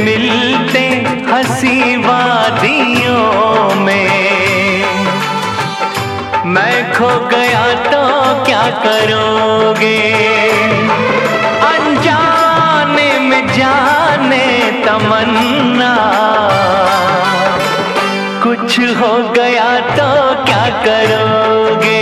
मिलते हंसी वादियों में, मैं खो गया तो क्या करोगे? अनजाने में जाने तमन्ना, कुछ हो गया तो क्या करोगे?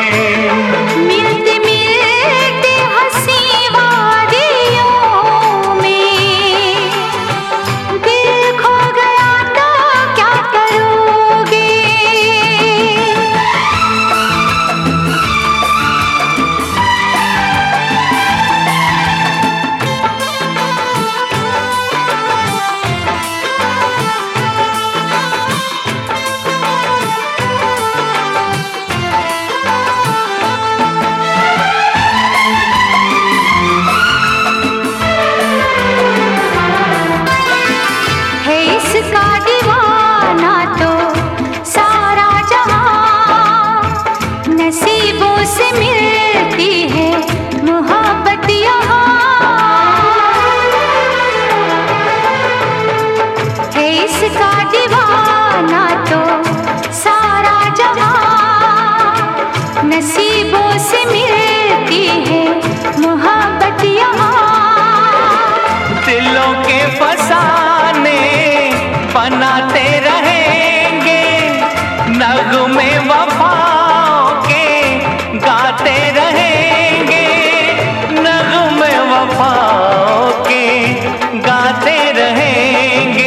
इसका दीवाना तो सारा जहां, नसीबों से मिलती है मोहब्बत यहाँ। दिलों के फसाने बनाते रहेंगे, नगमे वफाओं के गाते रहेंगे, नगमे वफाओं के गाते रहेंगे।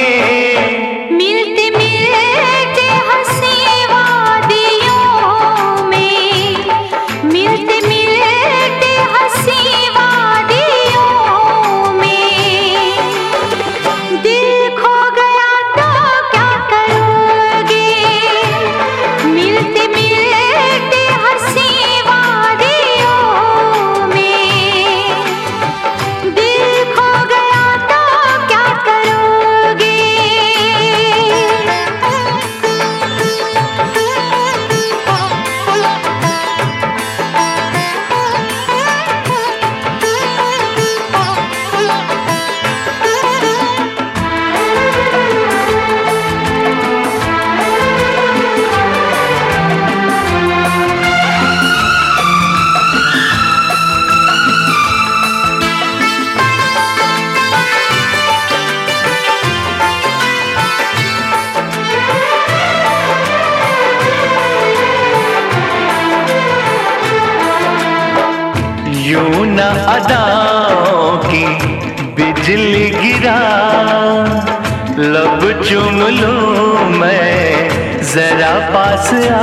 यूं न अदाओं की बिजली गिरा, लब चूम लूं मैं जरा पास आ।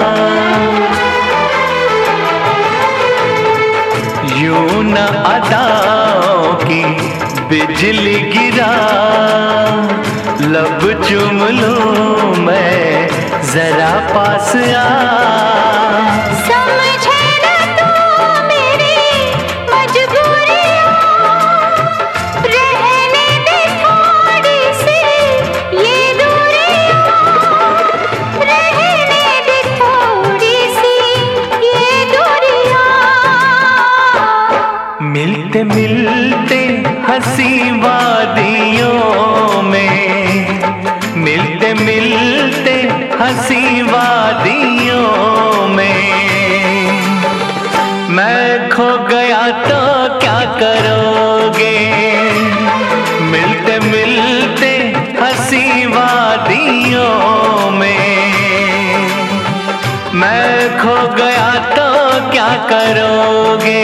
यूं न अदाओं की बिजली गिरा, लब चूम लूं मैं जरा पास आ। मिलते मिलते हंसी वादियों में, मिलते मिलते हंसी वादियों में, मैं खो गया तो क्या करोगे? मिलते मिलते हंसी वादियों में, मैं खो गया तो क्या करोगे?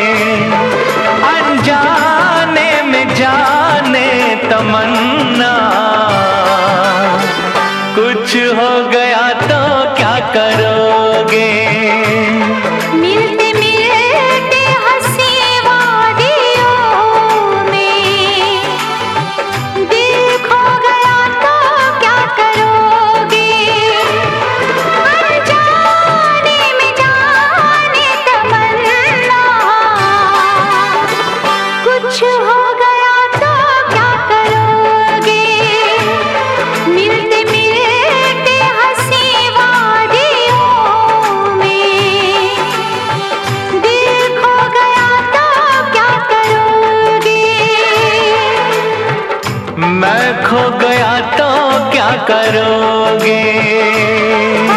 अनजाने में जाने तमन्ना, कुछ हो गया तो क्या करोगे? कुछ हो गया तो क्या करोगे? मैं खो गया तो क्या करोगे?